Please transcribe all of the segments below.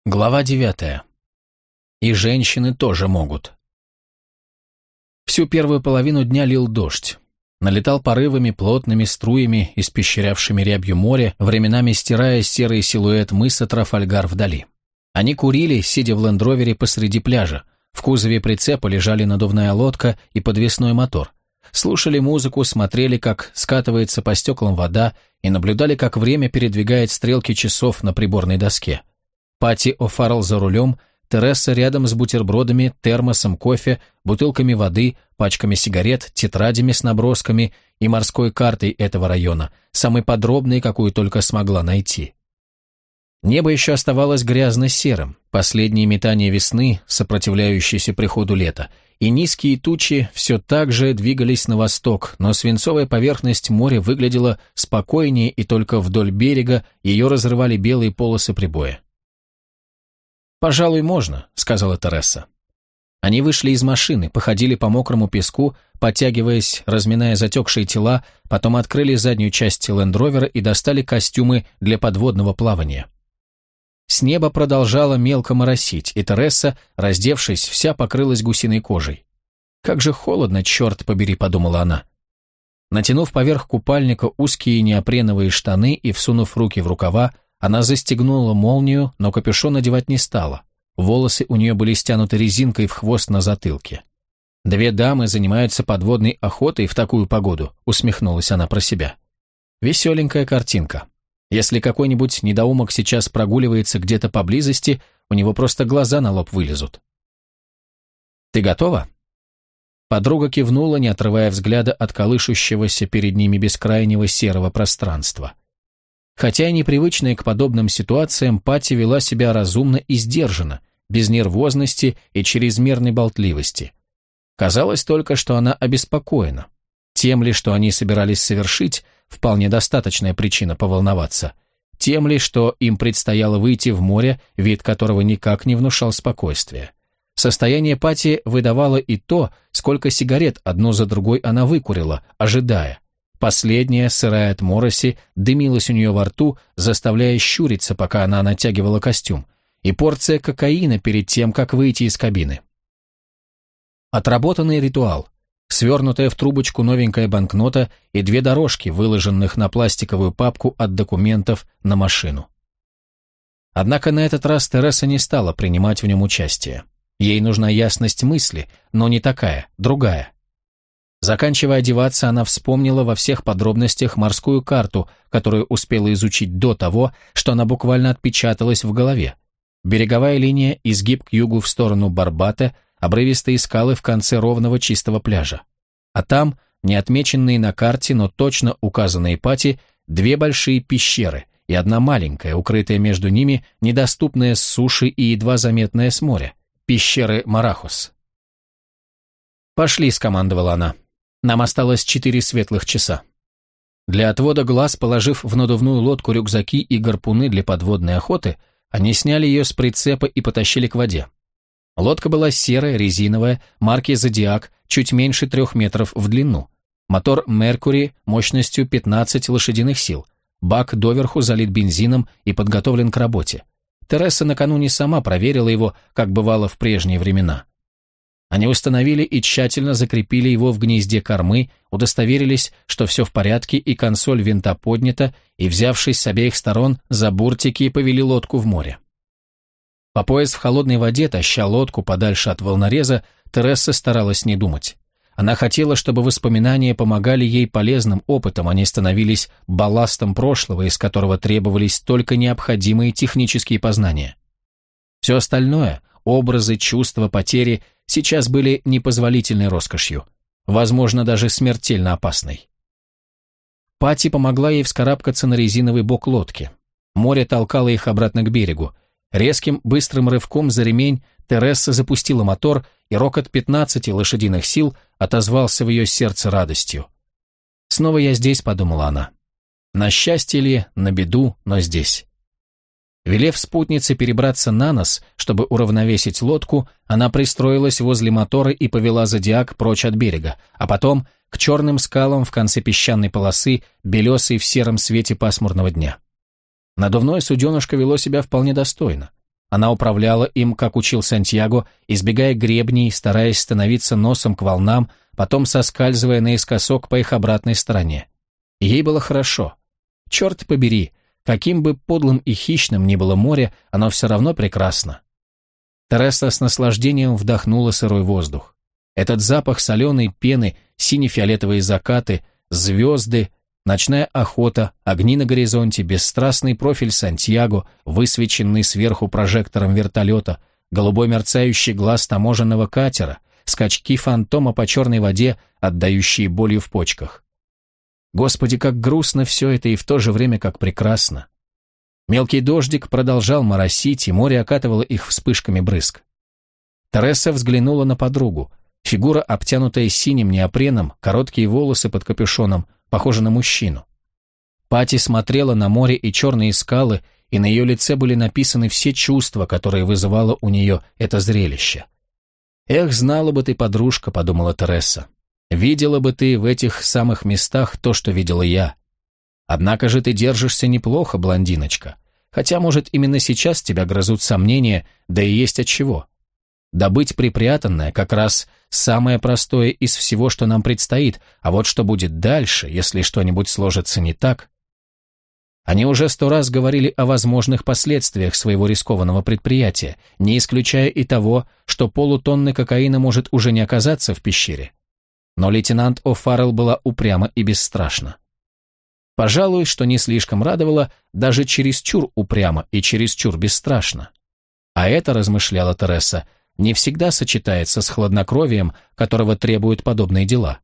Глава 9. И женщины тоже могут. Всю первую половину дня лил дождь. Налетал порывами, плотными струями, испещрявшими рябью море, временами стирая серый силуэт мыса Трафальгар вдали. Они курили, сидя в лендровере посреди пляжа. В кузове прицепа лежали надувная лодка и подвесной мотор. Слушали музыку, смотрели, как скатывается по стеклам вода, и наблюдали, как время передвигает стрелки часов на приборной доске. Пати О'Фаррелл за рулем, Тересса рядом с бутербродами, термосом кофе, бутылками воды, пачками сигарет, тетрадями с набросками и морской картой этого района, самой подробной, какую только смогла найти. Небо еще оставалось грязно-серым, последние метания весны, сопротивляющиеся приходу лета, и низкие тучи все так же двигались на восток, но свинцовая поверхность моря выглядела спокойнее, и только вдоль берега ее разрывали белые полосы прибоя. «Пожалуй, можно», — сказала Тересса. Они вышли из машины, походили по мокрому песку, подтягиваясь, разминая затекшие тела, потом открыли заднюю часть лендровера и достали костюмы для подводного плавания. С неба продолжало мелко моросить, и Тересса, раздевшись, вся покрылась гусиной кожей. «Как же холодно, черт побери», — подумала она. Натянув поверх купальника узкие неопреновые штаны и всунув руки в рукава, она застегнула молнию, но капюшон надевать не стала. Волосы у нее были стянуты резинкой в хвост на затылке. «Две дамы занимаются подводной охотой в такую погоду», — усмехнулась она про себя. «Веселенькая картинка. Если какой-нибудь недоумок сейчас прогуливается где-то поблизости, у него просто глаза на лоб вылезут». «Ты готова?» Подруга кивнула, не отрывая взгляда от колышущегося перед ними бескрайнего серого пространства. Хотя и непривычная к подобным ситуациям, Пати вела себя разумно и сдержанно, без нервозности и чрезмерной болтливости. Казалось только, что она обеспокоена. Тем ли, что они собирались совершить, вполне достаточная причина поволноваться. Тем ли, что им предстояло выйти в море, вид которого никак не внушал спокойствия. Состояние Пати выдавало и то, сколько сигарет одну за другой она выкурила, ожидая. Последняя, сырая от мороси, дымилась у нее во рту, заставляя щуриться, пока она натягивала костюм, и порция кокаина перед тем, как выйти из кабины. Отработанный ритуал. Свернутая в трубочку новенькая банкнота и две дорожки, выложенных на пластиковую папку от документов на машину. Однако на этот раз Тересса не стала принимать в нем участие. Ей нужна ясность мысли, но не такая, другая. Заканчивая одеваться, она вспомнила во всех подробностях морскую карту, которую успела изучить до того, что она буквально отпечаталась в голове. Береговая линия, изгиб к югу в сторону Барбата, обрывистые скалы в конце ровного чистого пляжа. А там, не отмеченные на карте, но точно указанные Пати, две большие пещеры и одна маленькая, укрытая между ними, недоступная с суши и едва заметная с моря, пещеры Марахос. «Пошли», — скомандовала она. «Нам осталось 4 светлых часа». Для отвода глаз, положив в надувную лодку рюкзаки и гарпуны для подводной охоты, они сняли ее с прицепа и потащили к воде. Лодка была серая, резиновая, марки «Зодиак», чуть меньше 3 метров в длину. Мотор «Меркури» мощностью 15 лошадиных сил. Бак доверху залит бензином и подготовлен к работе. Тересса накануне сама проверила его, как бывало в прежние времена. Они установили и тщательно закрепили его в гнезде кормы, удостоверились, что все в порядке и консоль винта поднята, и, взявшись с обеих сторон за буртики, повели лодку в море. По пояс в холодной воде, таща лодку подальше от волнореза, Тересса старалась не думать. Она хотела, чтобы воспоминания помогали ей полезным опытом, они становились балластом прошлого, из которого требовались только необходимые технические познания. Все остальное, образы, чувства, потери, сейчас были непозволительной роскошью, возможно, даже смертельно опасной. Пати помогла ей вскарабкаться на резиновый бок лодки. Море толкало их обратно к берегу. Резким, быстрым рывком за ремень Тересса запустила мотор, и рокот 15 лошадиных сил отозвался в ее сердце радостью. «Снова я здесь», — подумала она. «На счастье ли, на беду, но здесь». Велев спутнице перебраться на нос, чтобы уравновесить лодку, она пристроилась возле мотора и повела Зодиак прочь от берега, а потом к черным скалам в конце песчаной полосы, белесой в сером свете пасмурного дня. Надувное суденышко вело себя вполне достойно. Она управляла им, как учил Сантьяго, избегая гребней, стараясь становиться носом к волнам, потом соскальзывая наискосок по их обратной стороне. И ей было хорошо. Черт побери, каким бы подлым и хищным ни было море, оно все равно прекрасно. Тереса с наслаждением вдохнула сырой воздух. Этот запах соленой пены, сине-фиолетовые закаты, звезды, ночная охота, огни на горизонте, бесстрастный профиль Сантьяго, высвеченный сверху прожектором вертолета, голубой мерцающий глаз таможенного катера, скачки фантома по черной воде, отдающие болью в почках. Господи, как грустно все это и в то же время как прекрасно. Мелкий дождик продолжал моросить, и море окатывало их вспышками брызг. Тереса взглянула на подругу. Фигура, обтянутая синим неопреном, короткие волосы под капюшоном, похожа на мужчину. Пати смотрела на море и черные скалы, и на ее лице были написаны все чувства, которые вызывало у нее это зрелище. «Эх, знала бы ты, подружка», — подумала Тереса. «Видела бы ты в этих самых местах то, что видела я. Однако же ты держишься неплохо, блондиночка. Хотя, может, именно сейчас тебя грызут сомнения, да и есть отчего. Добыть припрятанное как раз самое простое из всего, что нам предстоит, а вот что будет дальше, если что-нибудь сложится не так». Они уже 100 раз говорили о возможных последствиях своего рискованного предприятия, не исключая и того, что полутонны кокаина может уже не оказаться в пещере. Но лейтенант О'Фаррелл была упряма и бесстрашна. Пожалуй, что не слишком радовало, даже чересчур упрямо и чересчур бесстрашно. А это, размышляла Тереса, не всегда сочетается с хладнокровием, которого требуют подобные дела.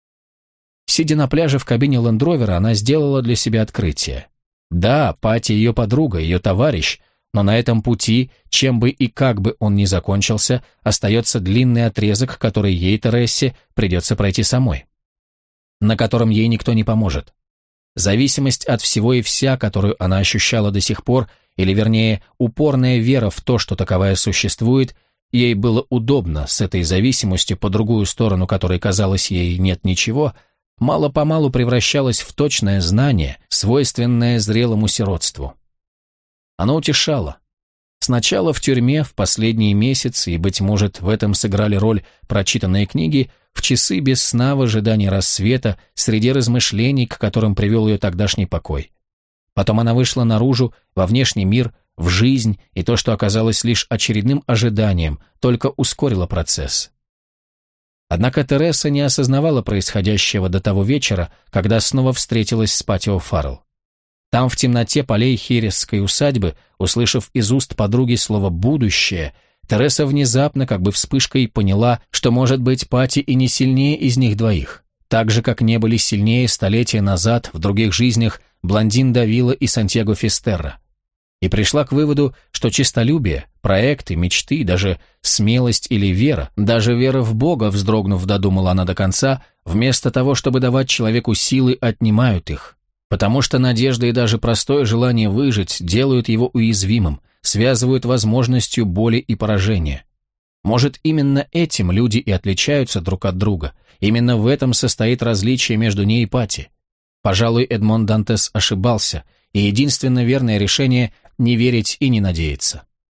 Сидя на пляже в кабине лендровера, она сделала для себя открытие. Да, Пати ее подруга, ее товарищ, но на этом пути, чем бы и как бы он ни закончился, остается длинный отрезок, который ей, Тересе, придется пройти самой, на котором ей никто не поможет. Зависимость от всего и вся, которую она ощущала до сих пор, или вернее, упорная вера в то, что таковая существует, ей было удобно с этой зависимостью, по другую сторону которой, казалось, ей нет ничего, мало-помалу превращалась в точное знание, свойственное зрелому сиротству. Оно утешало. Сначала в тюрьме, в последние месяцы, и, быть может, в этом сыграли роль прочитанные книги, в часы без сна в ожидании рассвета, среди размышлений, к которым привел ее тогдашний покой. Потом она вышла наружу, во внешний мир, в жизнь, и то, что оказалось лишь очередным ожиданием, только ускорило процесс. Однако Тереса не осознавала происходящего до того вечера, когда снова встретилась с Пати О'Фаррелл. Там, в темноте полей Хересской усадьбы, услышав из уст подруги слово «будущее», Тереса внезапно, как бы вспышкой, поняла, что, может быть, Пати и не сильнее из них двоих, так же, как не были сильнее столетия назад в других жизнях блондин Давила и Сантьяго Фистерра. И пришла к выводу, что честолюбие, проекты, мечты, даже смелость или вера, даже вера в Бога, вздрогнув, додумала она до конца, вместо того, чтобы давать человеку силы, отнимают их. Потому что надежда и даже простое желание выжить делают его уязвимым, связывают возможностью боли и поражения. Может, именно этим люди и отличаются друг от друга, именно в этом состоит различие между ней и Пати. Пожалуй, Эдмон Дантес ошибался, и единственно верное решение – не верить и не надеяться.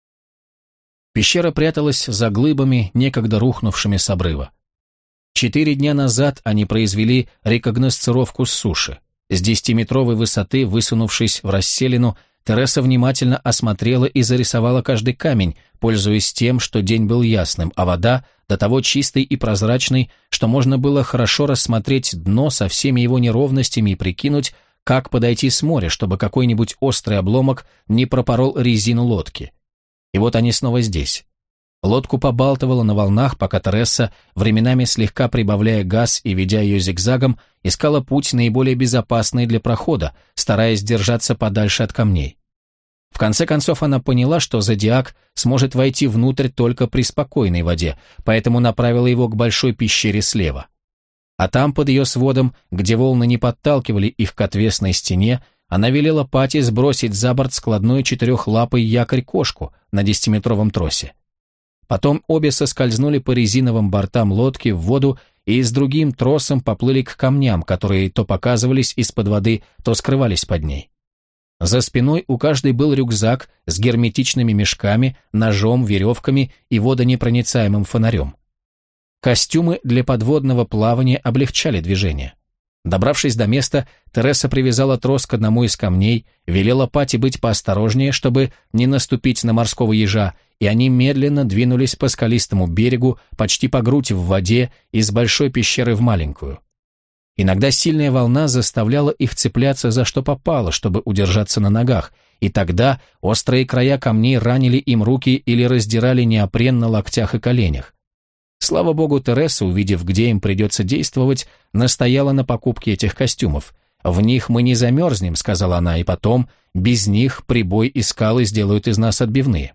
Пещера пряталась за глыбами, некогда рухнувшими с обрыва. 4 дня назад они произвели рекогносцировку с суши. С 10-метровой высоты, высунувшись в расселину, Тереса внимательно осмотрела и зарисовала каждый камень, пользуясь тем, что день был ясным, а вода до того чистой и прозрачной, что можно было хорошо рассмотреть дно со всеми его неровностями и прикинуть, как подойти с моря, чтобы какой-нибудь острый обломок не пропорол резину лодки. И вот они снова здесь. Лодку побалтывало на волнах, пока Тереса, временами слегка прибавляя газ и ведя ее зигзагом, искала путь наиболее безопасный для прохода, стараясь держаться подальше от камней. В конце концов она поняла, что Зодиак сможет войти внутрь только при спокойной воде, поэтому направила его к большой пещере слева. А там, под ее сводом, где волны не подталкивали их к отвесной стене, она велела Пати сбросить за борт складной 4-лапый якорь-кошку на 10-метровом тросе. Потом обе соскользнули по резиновым бортам лодки в воду и с другим тросом поплыли к камням, которые то показывались из-под воды, то скрывались под ней. За спиной у каждой был рюкзак с герметичными мешками, ножом, веревками и водонепроницаемым фонарем. Костюмы для подводного плавания облегчали движение. Добравшись до места, Тереса привязала трос к одному из камней, велела Пати быть поосторожнее, чтобы не наступить на морского ежа, и они медленно двинулись по скалистому берегу, почти по грудь в воде, из большой пещеры в маленькую. Иногда сильная волна заставляла их цепляться за что попало, чтобы удержаться на ногах, и тогда острые края камней ранили им руки или раздирали неопрен на локтях и коленях. Слава богу, Тереса, увидев, где им придется действовать, настояла на покупке этих костюмов. «В них мы не замерзнем», — сказала она, — «и потом, без них прибой и скалы сделают из нас отбивные».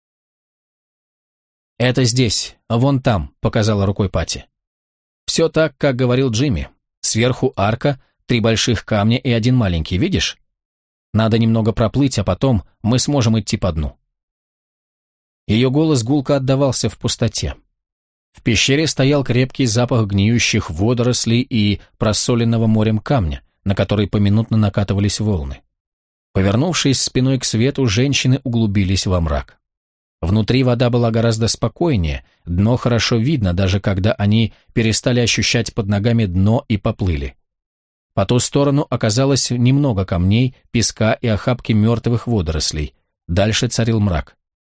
«Это здесь, вон там», — показала рукой Пати. «Все так, как говорил Джимми. Сверху арка, 3 больших камня и 1 маленький, видишь? Надо немного проплыть, а потом мы сможем идти по дну». Ее голос гулко отдавался в пустоте. В пещере стоял крепкий запах гниющих водорослей и просоленного морем камня, на который поминутно накатывались волны. Повернувшись спиной к свету, женщины углубились во мрак. Внутри вода была гораздо спокойнее, дно хорошо видно, даже когда они перестали ощущать под ногами дно и поплыли. По ту сторону оказалось немного камней, песка и охапки мертвых водорослей. Дальше царил мрак.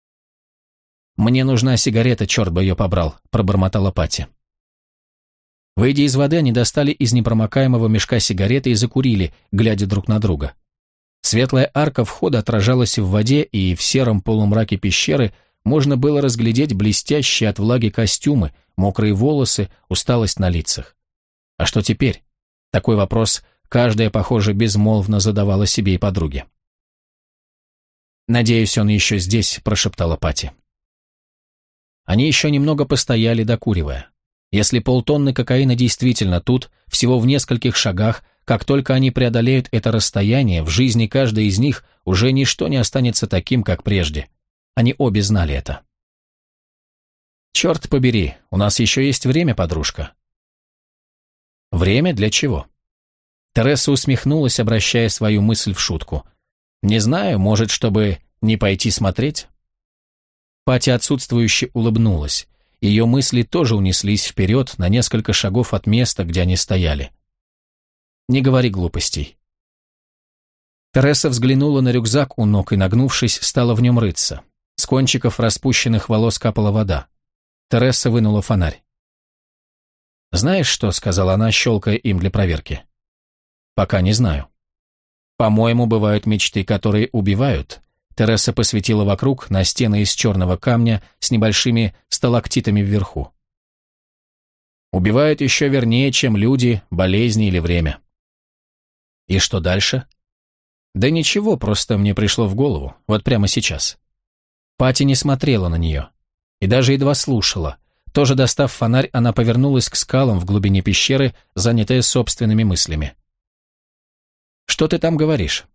«Мне нужна сигарета, черт бы ее побрал», — пробормотала Пати. Выйдя из воды, они достали из непромокаемого мешка сигареты и закурили, глядя друг на друга. Светлая арка входа отражалась в воде, и в сером полумраке пещеры можно было разглядеть блестящие от влаги костюмы, мокрые волосы, усталость на лицах. А что теперь? Такой вопрос каждая, похоже, безмолвно задавала себе и подруге. «Надеюсь, он еще здесь», — прошептала Пати. Они еще немного постояли, докуривая. Если полтонны кокаина действительно тут, всего в нескольких шагах, как только они преодолеют это расстояние, в жизни каждой из них уже ничто не останется таким, как прежде. Они обе знали это. «Черт побери, у нас еще есть время, подружка». «Время для чего?» Тереса усмехнулась, обращая свою мысль в шутку. «Не знаю, может, чтобы не пойти смотреть?» Пати отсутствующе улыбнулась. Ее мысли тоже унеслись вперед на несколько шагов от места, где они стояли. «Не говори глупостей». Тереса взглянула на рюкзак у ног и, нагнувшись, стала в нем рыться. С кончиков распущенных волос капала вода. Тереса вынула фонарь. «Знаешь что?» — сказала она, щелкая им для проверки. «Пока не знаю. По-моему, бывают мечты, которые убивают». Тереса посветила вокруг на стены из черного камня с небольшими сталактитами вверху. «Убивают еще вернее, чем люди, болезни или время». «И что дальше?» «Да ничего, просто мне пришло в голову, вот прямо сейчас». Пати не смотрела на нее и даже едва слушала. Тоже достав фонарь, она повернулась к скалам в глубине пещеры, занятая собственными мыслями. «Что ты там говоришь?»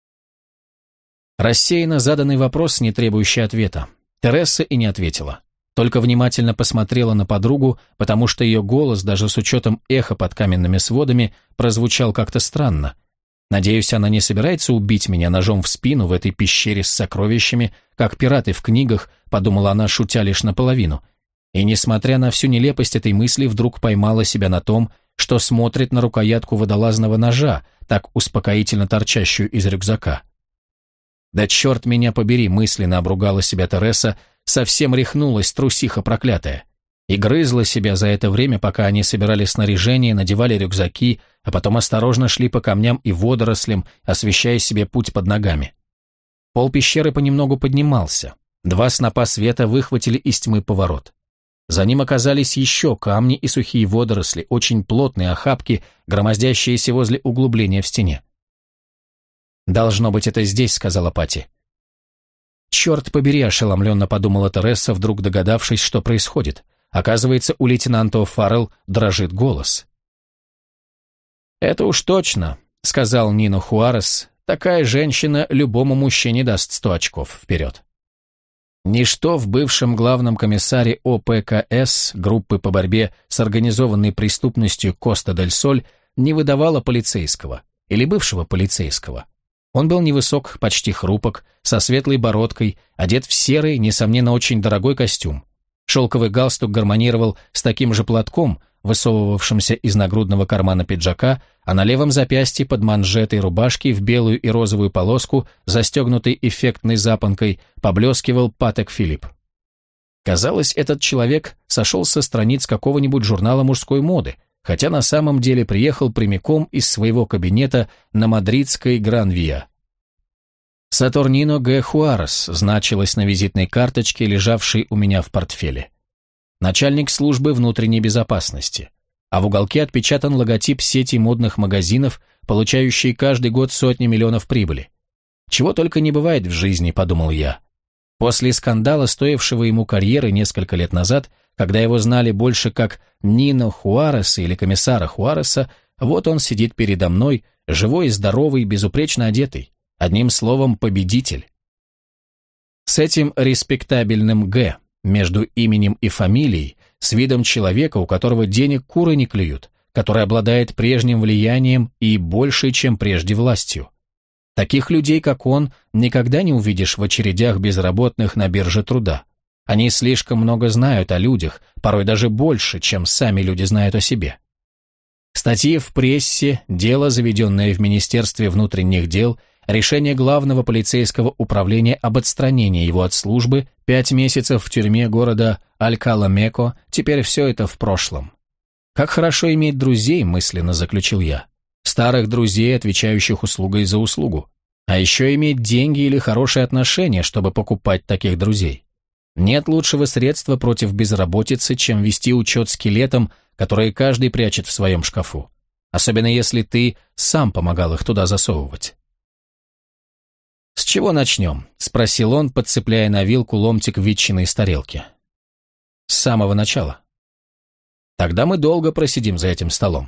Рассеянно заданный вопрос, не требующий ответа. Тереса и не ответила. Только внимательно посмотрела на подругу, потому что ее голос, даже с учетом эха под каменными сводами, прозвучал как-то странно. Надеюсь, она не собирается убить меня ножом в спину в этой пещере с сокровищами, как пираты в книгах, подумала она, шутя лишь наполовину. И, несмотря на всю нелепость этой мысли, вдруг поймала себя на том, что смотрит на рукоятку водолазного ножа, так успокоительно торчащую из рюкзака. «Да черт меня побери», — мысленно обругала себя Тереса, совсем рехнулась, трусиха проклятая. И грызла себя за это время, пока они собирали снаряжение, надевали рюкзаки, а потом осторожно шли по камням и водорослям, освещая себе путь под ногами. Пол пещеры понемногу поднимался. 2 снопа света выхватили из тьмы поворот. За ним оказались еще камни и сухие водоросли, очень плотные охапки, громоздящиеся возле углубления в стене. «Должно быть, это здесь», — сказала Пати. «Черт побери», — ошеломленно подумала Тереса, вдруг догадавшись, что происходит. Оказывается, у лейтенанта О'Фаррелл дрожит голос. «Это уж точно», — сказал Нино Хуарес, — «такая женщина любому мужчине даст 100 очков вперед». Ничто в бывшем главном комиссаре ОПКС, группы по борьбе с организованной преступностью Коста-дель-Соль, не выдавало полицейского, или бывшего полицейского. Он был невысок, почти хрупок, со светлой бородкой, одет в серый, несомненно, очень дорогой костюм. Шелковый галстук гармонировал с таким же платком, высовывавшимся из нагрудного кармана пиджака, а на левом запястье под манжетой рубашки в белую и розовую полоску, застегнутой эффектной запонкой, поблескивал Патек Филипп. Казалось, этот человек сошел со страниц какого-нибудь журнала мужской моды, хотя на самом деле приехал прямиком из своего кабинета на мадридской Гран-Виа. «Сатурнино Г. Хуарес» значилось на визитной карточке, лежавшей у меня в портфеле. Начальник службы внутренней безопасности, а в уголке отпечатан логотип сети модных магазинов, получающей каждый год сотни миллионов прибыли. Чего только не бывает в жизни, подумал я. После скандала, стоившего ему карьеры несколько лет назад, когда его знали больше как Нино Хуареса или комиссара Хуареса, вот он сидит передо мной, живой и здоровый, безупречно одетый. Одним словом, победитель. С этим респектабельным «Г» между именем и фамилией, с видом человека, у которого денег куры не клюют, который обладает прежним влиянием и большей, чем прежде, властью. Таких людей, как он, никогда не увидишь в очередях безработных на бирже труда. Они слишком много знают о людях, порой даже больше, чем сами люди знают о себе. Статьи в прессе, дело, заведенное в Министерстве внутренних дел, решение главного полицейского управления об отстранении его от службы, 5 месяцев в тюрьме города Алькала-Меко, теперь все это в прошлом. Как хорошо иметь друзей, мысленно заключил я. Старых друзей, отвечающих услугой за услугу. А еще иметь деньги или хорошие отношения, чтобы покупать таких друзей. Нет лучшего средства против безработицы, чем вести учет скелетам, которые каждый прячет в своем шкафу. Особенно если ты сам помогал их туда засовывать. «С чего начнем?» – спросил он, подцепляя на вилку ломтик ветчины из тарелки. «С самого начала». «Тогда мы долго просидим за этим столом».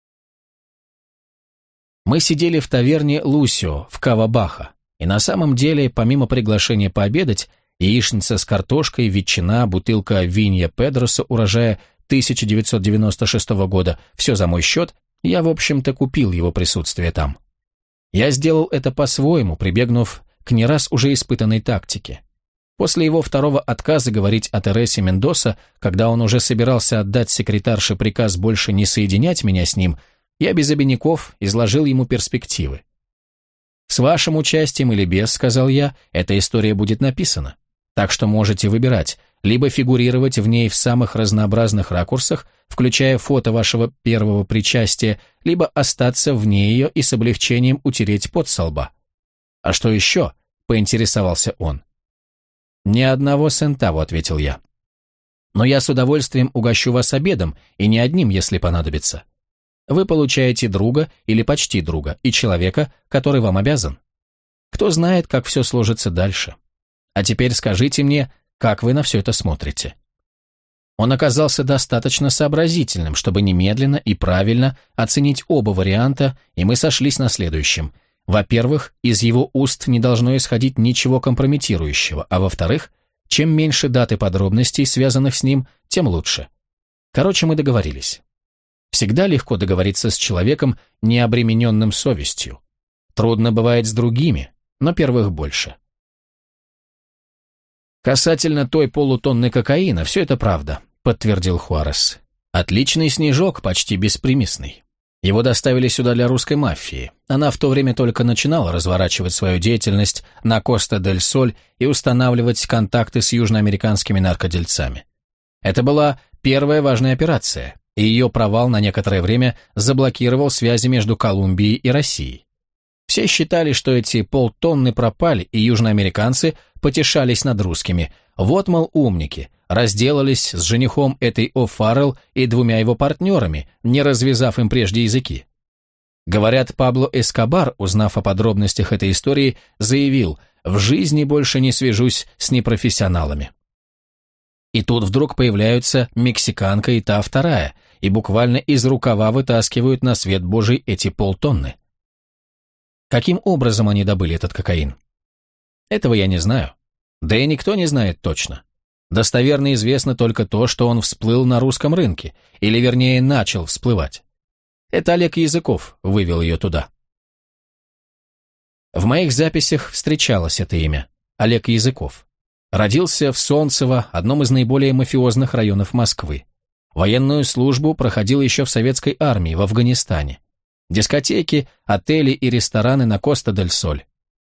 Мы сидели в таверне «Лусио» в Кавабаха, и на самом деле, помимо приглашения пообедать, яичница с картошкой, ветчина, бутылка Винья Педроса урожая 1996 года, все за мой счет, я, в общем-то, купил его присутствие там. Я сделал это по-своему, прибегнув к не раз уже испытанной тактике. После его второго отказа говорить о Тересе Мендоса, когда он уже собирался отдать секретарше приказ больше не соединять меня с ним, я без обиняков изложил ему перспективы. «С вашим участием или без, — сказал я, — эта история будет написана. Так что можете выбирать, либо фигурировать в ней в самых разнообразных ракурсах, включая фото вашего первого причастия, либо остаться вне ее и с облегчением утереть пот со лба. А что еще?» — поинтересовался он. «Ни одного сентаво», — ответил я. «Но я с удовольствием угощу вас обедом, и не одним, если понадобится. Вы получаете друга или почти друга, и человека, который вам обязан. Кто знает, как все сложится дальше. А теперь скажите мне, как вы на все это смотрите?» Он оказался достаточно сообразительным, чтобы немедленно и правильно оценить оба варианта, и мы сошлись на следующем. Во-первых, из его уст не должно исходить ничего компрометирующего, а во-вторых, чем меньше дат и подробностей, связанных с ним, тем лучше. Короче, мы договорились. Всегда легко договориться с человеком, не обремененным совестью. Трудно бывает с другими, но первых больше. «Касательно той полутонны кокаина, все это правда», — подтвердил Хуарес. «Отличный снежок, почти беспримесный. Его доставили сюда для русской мафии. Она в то время только начинала разворачивать свою деятельность на Коста-дель-Соль и устанавливать контакты с южноамериканскими наркодельцами. Это была первая важная операция, и ее провал на некоторое время заблокировал связи между Колумбией и Россией. Все считали, что эти полтонны пропали, и южноамериканцы потешались над русскими. Вот, мол, умники, разделались с женихом этой О'Фаррелл и 2 его партнерами, не развязав им прежде языки. Говорят, Пабло Эскобар, узнав о подробностях этой истории, заявил: «В жизни больше не свяжусь с непрофессионалами». И тут вдруг появляются мексиканка и та вторая, и буквально из рукава вытаскивают на свет Божий эти полтонны. Каким образом они добыли этот кокаин? Этого я не знаю. Да и никто не знает точно. Достоверно известно только то, что он всплыл на русском рынке, или вернее начал всплывать. Это Олег Языков вывел ее туда. В моих записях встречалось это имя – Олег Языков. Родился в Солнцево, одном из наиболее мафиозных районов Москвы. Военную службу проходил еще в советской армии в Афганистане. Дискотеки, отели и рестораны на Коста-дель-Соль.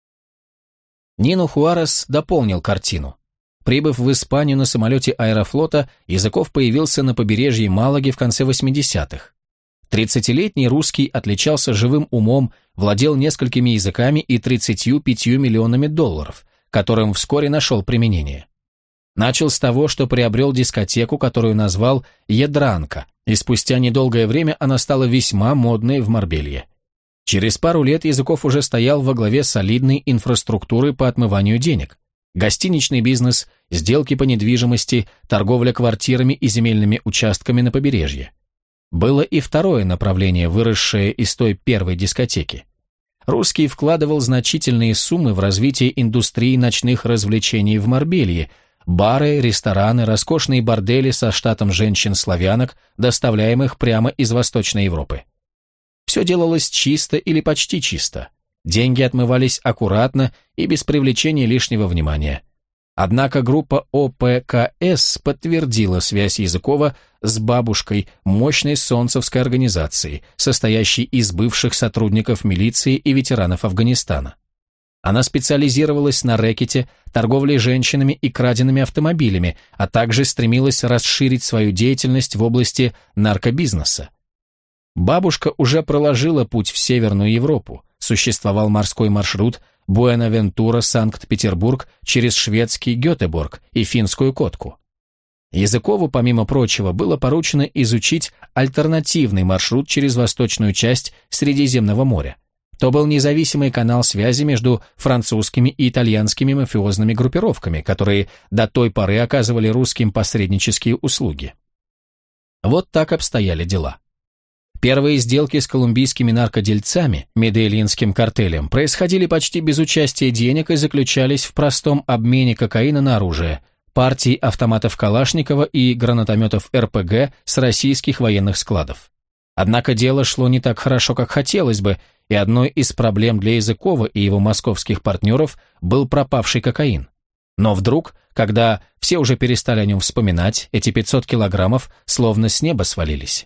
Нино Хуарес дополнил картину. Прибыв в Испанию на самолете Аэрофлота, Языков появился на побережье Малаги в конце 80-х. 30-летний русский отличался живым умом, владел несколькими языками и 35 миллионами долларов, которым вскоре нашел применение. Начал с того, что приобрел дискотеку, которую назвал «Ядранка», и спустя недолгое время она стала весьма модной в Марбелье. Через пару лет Языков уже стоял во главе солидной инфраструктуры по отмыванию денег. Гостиничный бизнес, сделки по недвижимости, торговля квартирами и земельными участками на побережье. Было и второе направление, выросшее из той первой дискотеки. Русский вкладывал значительные суммы в развитие индустрии ночных развлечений в Марбелье, бары, рестораны, роскошные бордели со штатом женщин-славянок, доставляемых прямо из Восточной Европы. Все делалось чисто или почти чисто. Деньги отмывались аккуратно и без привлечения лишнего внимания. Однако группа ОПКС подтвердила связь Языкова с бабушкой мощной солнцевской организации, состоящей из бывших сотрудников милиции и ветеранов Афганистана. Она специализировалась на рэкете, торговле женщинами и краденными автомобилями, а также стремилась расширить свою деятельность в области наркобизнеса. Бабушка уже проложила путь в Северную Европу, существовал морской маршрут Буэнавентура-Санкт-Петербург через шведский Гетеборг и финскую Котку. Языкову, помимо прочего, было поручено изучить альтернативный маршрут через восточную часть Средиземного моря. То был независимый канал связи между французскими и итальянскими мафиозными группировками, которые до той поры оказывали русским посреднические услуги. Вот так обстояли дела. Первые сделки с колумбийскими наркодельцами, медельинским картелем, происходили почти без участия денег и заключались в простом обмене кокаина на оружие, партий автоматов Калашникова и гранатометов РПГ с российских военных складов. Однако дело шло не так хорошо, как хотелось бы, и одной из проблем для Языкова и его московских партнеров был пропавший кокаин. Но вдруг, когда все уже перестали о нем вспоминать, эти 500 килограммов словно с неба свалились.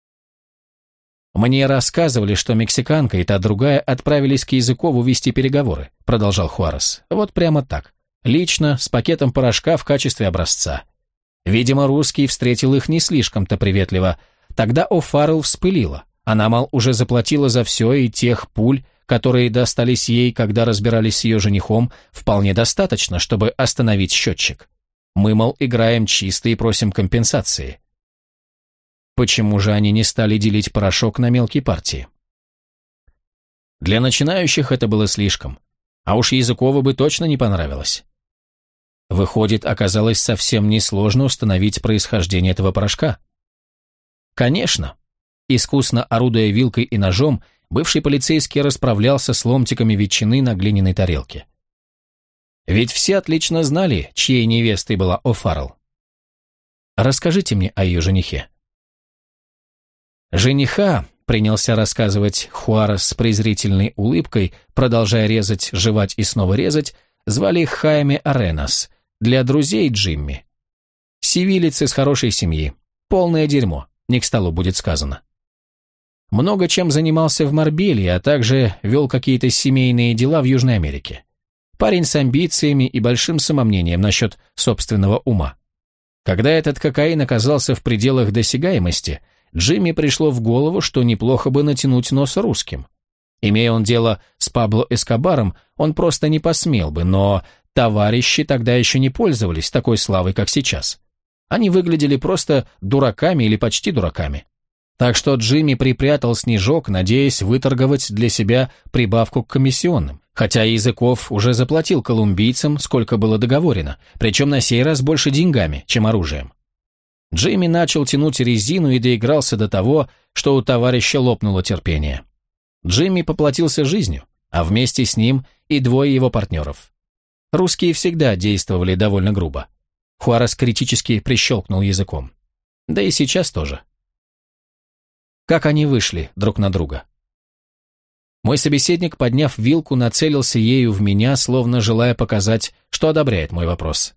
«Мне рассказывали, что мексиканка и та другая отправились к Языкову вести переговоры», продолжал Хуарес. «Вот прямо так. Лично, с пакетом порошка в качестве образца. Видимо, русский встретил их не слишком-то приветливо. Тогда О'Фаррелл вспылила. Она, мол, уже заплатила за все, и тех пуль, которые достались ей, когда разбирались с ее женихом, вполне достаточно, чтобы остановить счетчик. Мы, мол, играем чисто и просим компенсации». Почему же они не стали делить порошок на мелкие партии? Для начинающих это было слишком, а уж Языкову бы точно не понравилось. Выходит, оказалось совсем несложно установить происхождение этого порошка. Конечно. Искусно орудуя вилкой и ножом, бывший полицейский расправлялся с ломтиками ветчины на глиняной тарелке. Ведь все отлично знали, чьей невестой была О'Фаррелл. Расскажите мне о ее женихе. Жениха, принялся рассказывать Хуарес с презрительной улыбкой, продолжая резать, жевать и снова резать, звали Хайме Аренас, для друзей Джимми. Севилец из хорошей семьи, полное дерьмо, не к столу будет сказано. Много чем занимался в Марбелье, а также вел какие-то семейные дела в Южной Америке. Парень с амбициями и большим самомнением насчет собственного ума. Когда этот кокаин оказался в пределах досягаемости, Джимми пришло в голову, что неплохо бы натянуть нос русским. Имея он дело с Пабло Эскобаром, он просто не посмел бы, но товарищи тогда еще не пользовались такой славой, как сейчас. Они выглядели просто дураками или почти дураками. Так что Джимми припрятал снежок, надеясь выторговать для себя прибавку к комиссионным, хотя Языков уже заплатил колумбийцам, сколько было договорено, причем на сей раз больше деньгами, чем оружием. Джимми начал тянуть резину и доигрался до того, что у товарища лопнуло терпение. Джимми поплатился жизнью, а вместе с ним и двое его партнеров. Русские всегда действовали довольно грубо. Хуарес критически прищелкнул языком. Да и сейчас тоже. Как они вышли друг на друга? Мой собеседник, подняв вилку, нацелился ею в меня, словно желая показать, что одобряет мой вопрос.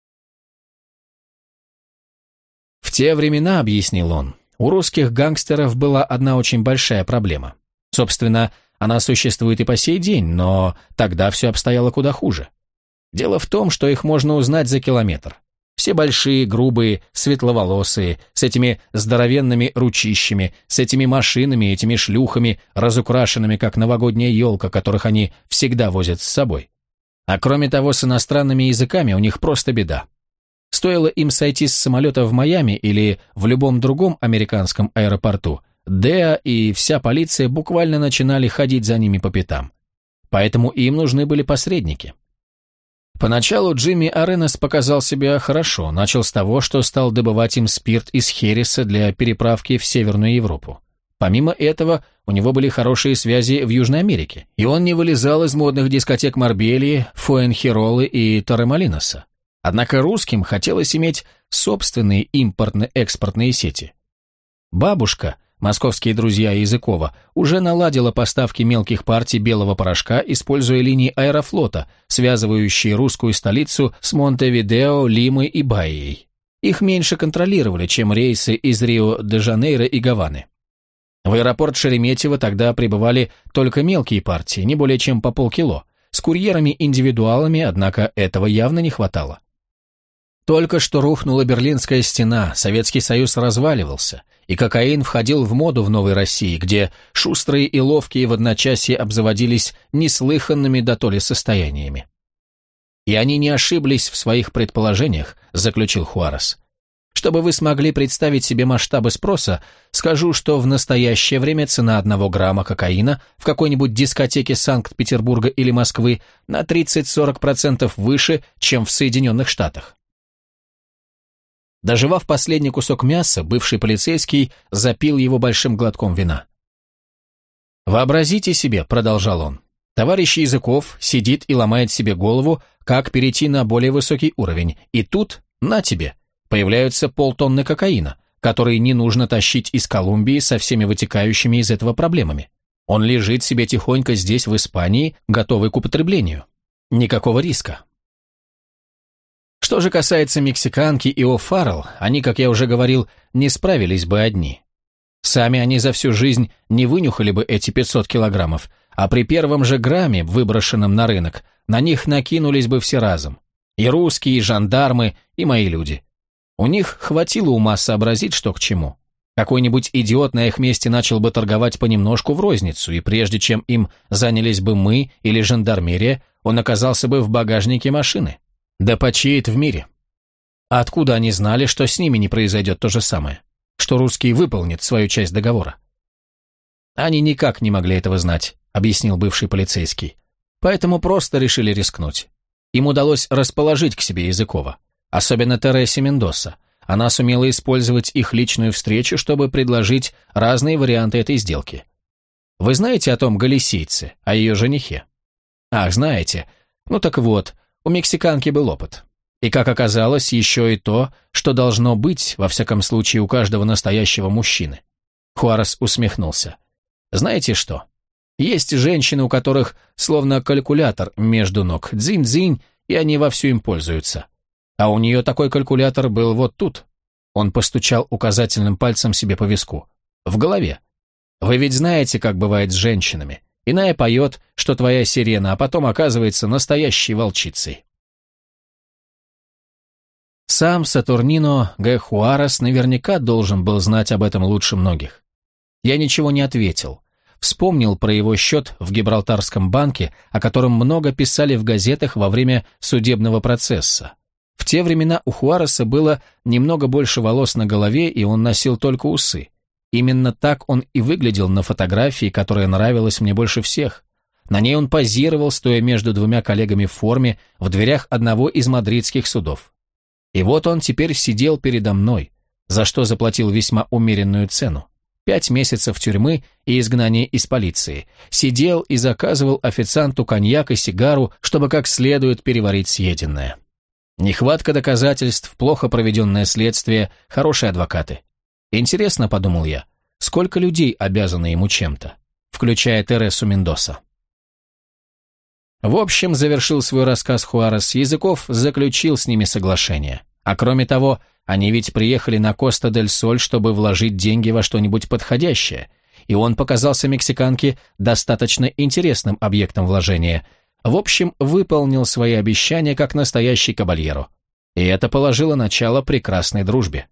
В те времена, объяснил он, у русских гангстеров была одна очень большая проблема. Собственно, она существует и по сей день, но тогда все обстояло куда хуже. Дело в том, что их можно узнать за километр. Все большие, грубые, светловолосые, с этими здоровенными ручищами, с этими машинами, этими шлюхами, разукрашенными, как новогодняя елка, которых они всегда возят с собой. А кроме того, с иностранными языками у них просто беда. Стоило им сойти с самолета в Майами или в любом другом американском аэропорту, Деа и вся полиция буквально начинали ходить за ними по пятам. Поэтому им нужны были посредники. Поначалу Джимми Аренес показал себя хорошо, начал с того, что стал добывать им спирт из хереса для переправки в Северную Европу. Помимо этого, у него были хорошие связи в Южной Америке, и он не вылезал из модных дискотек Марбельи, Фуэнхиролы и Торремолиноса. Однако русским хотелось иметь собственные импортно-экспортные сети. Бабушка, московские друзья Языкова, уже наладила поставки мелких партий белого порошка, используя линии аэрофлота, связывающие русскую столицу с Монтевидео, Лимой и Баией. Их меньше контролировали, чем рейсы из Рио-де-Жанейро и Гаваны. В аэропорт Шереметьево тогда прибывали только мелкие партии, не более чем по полкило, с курьерами-индивидуалами, однако этого явно не хватало. Только что рухнула Берлинская стена, Советский Союз разваливался, и кокаин входил в моду в Новой России, где шустрые и ловкие в одночасье обзаводились неслыханными дотоле состояниями. «И они не ошиблись в своих предположениях», — заключил Хуарес. «Чтобы вы смогли представить себе масштабы спроса, скажу, что в настоящее время цена 1 грамма кокаина в какой-нибудь дискотеке Санкт-Петербурга или Москвы на 30-40% выше, чем в Соединенных Штатах». Дожевав последний кусок мяса, бывший полицейский запил его большим глотком вина. «Вообразите себе», — продолжал он, — «товарищ Языков сидит и ломает себе голову, как перейти на более высокий уровень, и тут, на тебе, появляются полтонны кокаина, который не нужно тащить из Колумбии со всеми вытекающими из этого проблемами. Он лежит себе тихонько здесь, в Испании, готовый к употреблению. Никакого риска». Что же касается мексиканки и О'Фаррелл, они, как я уже говорил, не справились бы одни. Сами они за всю жизнь не вынюхали бы эти 500 килограммов, а при первом же грамме, выброшенном на рынок, на них накинулись бы все разом. И русские, и жандармы, и мои люди. У них хватило ума сообразить, что к чему. Какой-нибудь идиот на их месте начал бы торговать понемножку в розницу, и прежде чем им занялись бы мы или жандармерия, он оказался бы в багажнике машины. Да почиет в мире. А откуда они знали, что с ними не произойдет то же самое? Что русские выполнят свою часть договора? Они никак не могли этого знать, объяснил бывший полицейский. Поэтому просто решили рискнуть. Им удалось расположить к себе Языкова. Особенно Тересе Мендоса. Она сумела использовать их личную встречу, чтобы предложить разные варианты этой сделки. Вы знаете о том галисийце, о ее женихе? Ах, знаете. Ну так вот, у мексиканки был опыт. И, как оказалось, еще и то, что должно быть, во всяком случае, у каждого настоящего мужчины. Хуарес усмехнулся. Знаете что? Есть женщины, у которых словно калькулятор между ног. Дзынь-дзынь, и они вовсю им пользуются. А у нее такой калькулятор был вот тут. Он постучал указательным пальцем себе по виску. В голове. Вы ведь знаете, как бывает с женщинами. Иная поет, что твоя сирена, а потом оказывается настоящей волчицей. Сам Сатурнино Г. Хуарес наверняка должен был знать об этом лучше многих. Я ничего не ответил. Вспомнил про его счет в Гибралтарском банке, о котором много писали в газетах во время судебного процесса. В те времена у Хуареса было немного больше волос на голове, и он носил только усы. Именно так он и выглядел на фотографии, которая нравилась мне больше всех. На ней он позировал, стоя между двумя коллегами в форме, в дверях одного из мадридских судов. И вот он теперь сидел передо мной, за что заплатил весьма умеренную цену. 5 месяцев тюрьмы и изгнание из полиции. Сидел и заказывал официанту коньяк и сигару, чтобы как следует переварить съеденное. Нехватка доказательств, плохо проведенное следствие, хорошие адвокаты. Интересно, подумал я, сколько людей обязаны ему чем-то? В включая Тересу Мендоса. В общем, завершил свой рассказ Хуарес, Языков заключил с ними соглашение. А кроме того, они ведь приехали на Коста-дель-Соль, чтобы вложить деньги во что-нибудь подходящее, и он показался мексиканке достаточно интересным объектом вложения. В общем, выполнил свои обещания как настоящий кабальеро. И это положило начало прекрасной дружбе.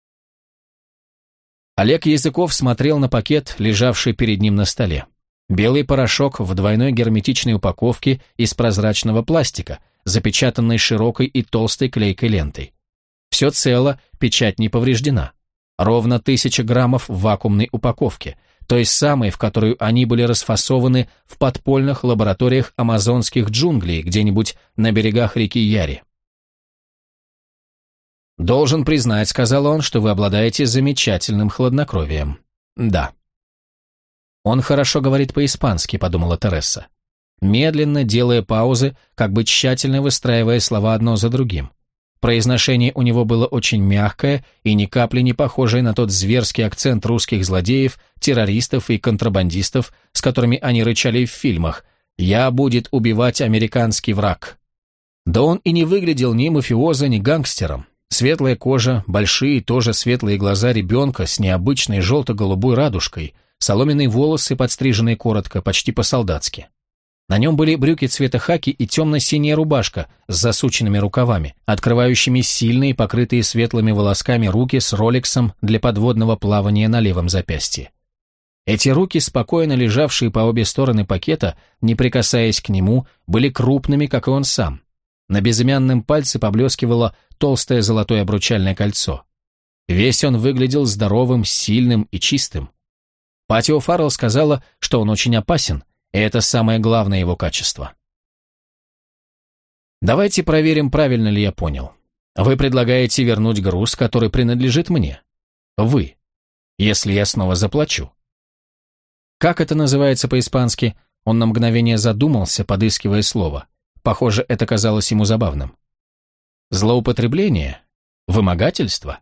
Олег Языков смотрел на пакет, лежавший перед ним на столе. Белый порошок в двойной герметичной упаковке из прозрачного пластика, запечатанный широкой и толстой клейкой лентой. Все цело, печать не повреждена. Ровно 1000 граммов в вакуумной упаковке, той самой, в которую они были расфасованы в подпольных лабораториях амазонских джунглей где-нибудь на берегах реки Яри. «Должен признать, — сказал он, — что вы обладаете замечательным хладнокровием. Да». «Он хорошо говорит по-испански», — подумала Тереса, медленно делая паузы, как бы тщательно выстраивая слова одно за другим. Произношение у него было очень мягкое и ни капли не похожее на тот зверский акцент русских злодеев, террористов и контрабандистов, с которыми они рычали в фильмах «Я будет убивать американский враг». Да он и не выглядел ни мафиоза, ни гангстером. Светлая кожа, большие, тоже светлые глаза ребенка с необычной желто-голубой радужкой, соломенные волосы, подстриженные коротко, почти по-солдатски. На нем были брюки цвета хаки и темно-синяя рубашка с засученными рукавами, открывающими сильные, покрытые светлыми волосками руки с роликсом для подводного плавания на левом запястье. Эти руки, спокойно лежавшие по обе стороны пакета, не прикасаясь к нему, были крупными, как и он сам. На безымянном пальце поблескивало толстое золотое обручальное кольцо. Весь он выглядел здоровым, сильным и чистым. Патти О'Фаррелл сказала, что он очень опасен, и это самое главное его качество. Давайте проверим, правильно ли я понял. Вы предлагаете вернуть груз, который принадлежит мне. Вы. Если я снова заплачу. Как это называется по-испански? Он на мгновение задумался, подыскивая слово. Похоже, это казалось ему забавным. Злоупотребление? Вымогательство?